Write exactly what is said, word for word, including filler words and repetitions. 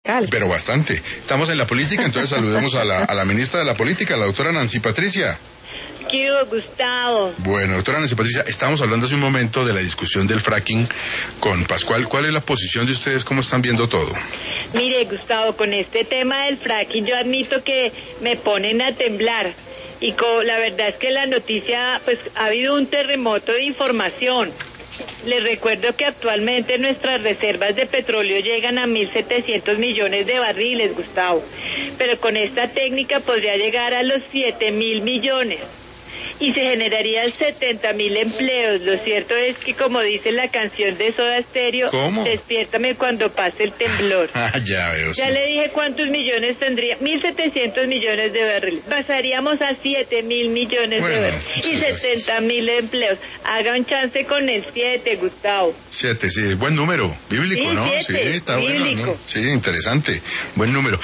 radical. Pero bastante. Estamos en la política, entonces saludemos a la, a la ministra de la política, la doctora Nancy Patricia. ¿Qué hubo, Gustavo? Bueno, doctora Nancy Patricia, estábamos hablando hace un momento de la discusión del fracking con Pascual. ¿Cuál es la posición de ustedes? ¿Cómo están viendo todo? Mire, Gustavo, con este tema del fracking yo admito que me ponen a temblar. Y con, la verdad es que la noticia, pues ha habido un terremoto de información. Les recuerdo que actualmente nuestras reservas de petróleo llegan a mil setecientos millones de barriles, Gustavo. Pero con esta técnica podría llegar a los siete mil millones. Y se generarían setenta mil empleos. Lo cierto es que, como dice la canción de Soda Stereo, ¿cómo? Despiértame cuando pase el temblor. Ah, ya veo. Ya sí. le dije cuántos millones tendría. mil setecientos millones de barriles. Pasaríamos a siete mil millones Bueno, de barriles. Y gracias. setenta mil empleos. Haga un chance con el siete, Gustavo. Siete, sí, buen número, bíblico, Sí, ¿no? siete, sí, está bíblico. bueno, ¿no? Sí, interesante, buen número.